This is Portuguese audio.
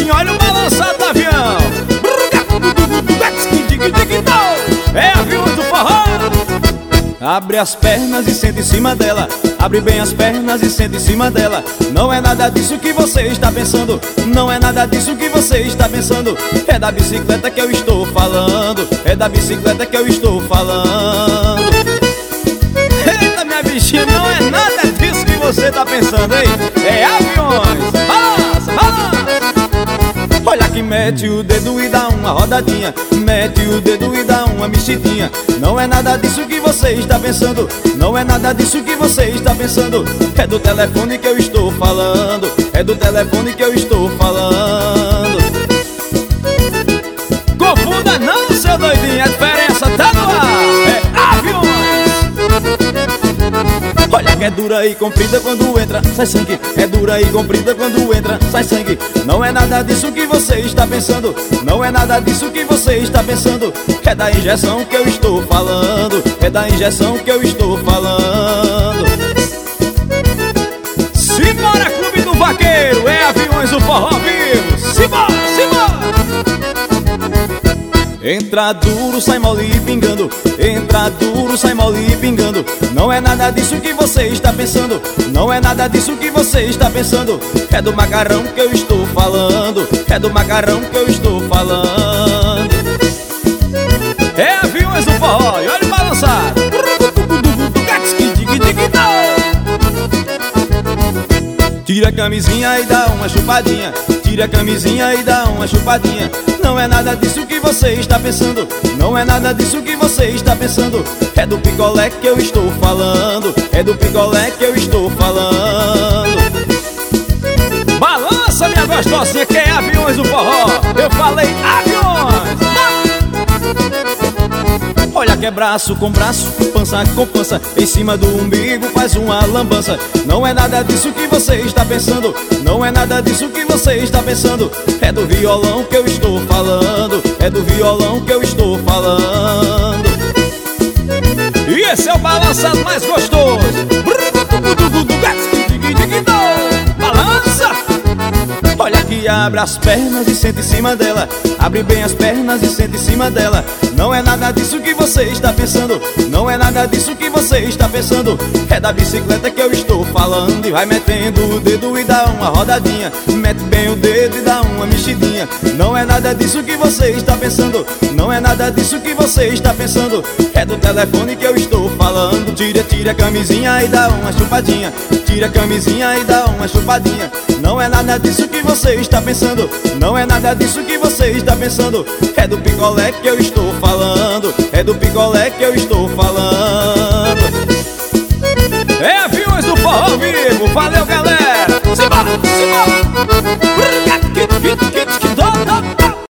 assim, olha o balançado do avião. É aviões do forró. Abre as pernas e senta em cima dela. Abre bem as pernas e senta em cima dela. Não é nada disso que você está pensando. Não é nada disso que você está pensando. É da bicicleta que eu estou falando. É da bicicleta que eu estou falando. Eita, minha bichinha, não é nada disso que você está pensando, hein? É aviões. Balança, balança. Olha que mete o dedo e dá uma rodadinha. Mete o dedo e dá uma mexidinha. Não é nada disso que você está pensando. Não é nada disso que você está pensando. É do telefone que eu estou falando. É do telefone que eu estou falando. Confunda não, seu doidinho, a diferença tá no ar. É aviões. Olha que é dura e comprida quando entra, sai sangue. É dura e comprida quando entra, sai sangue. Não é nada disso que você está pensando. Não é nada disso que você está pensando. É da injeção que eu estou falando. É da injeção que eu estou falando. Simbora, Clube do Vaqueiro. É aviões do forró vivo. Simbora, simbora. Entra duro, sai mole e pingando. Entra duro, sai mole e pingando. Não é nada disso que você está pensando. Não é nada disso que você está pensando. É do macarrão que eu estou falando. É do macarrão que eu estou falando. É aviões do forró, e olha o balançado. Tira a camisinha e dá uma chupadinha. Tira a camisinha e dá uma chupadinha. Não é nada disso que você está pensando. Não é nada disso que você está pensando. É do picolé que eu estou falando. É do picolé que eu estou falando. Balança, minha gostosinha, que é aviões do forró. Eu falei aviões. Olha que é braço com braço, pança com pança. Em cima do umbigo faz uma lambança. Não é nada disso que você está pensando. Não é nada disso que você está pensando. É do violão que eu estou falando. É do violão que eu estou falando. E esse é o balançado mais gostoso. Balança! Olha que abre as pernas e senta em cima dela. Abre bem as pernas e senta em cima dela. Não é nada disso que você está pensando. Não é nada disso que você está pensando. É da bicicleta que eu estou falando. E vai metendo o dedo e dá uma rodadinha. Mete bem o dedo e dá uma mexidinha. Não é nada disso que você está pensando. Não é nada disso que você está pensando. É do telefone que eu estou falando. Tira a camisinha e dá uma chupadinha. Tira a camisinha e dá uma chupadinha. Não é nada disso que você está pensando. Não é nada disso que você está pensando. É do picolé que eu estou falando. É do picolé que eu estou falando. É aviões do forró vivo. Valeu, galera. Simbora, simbora.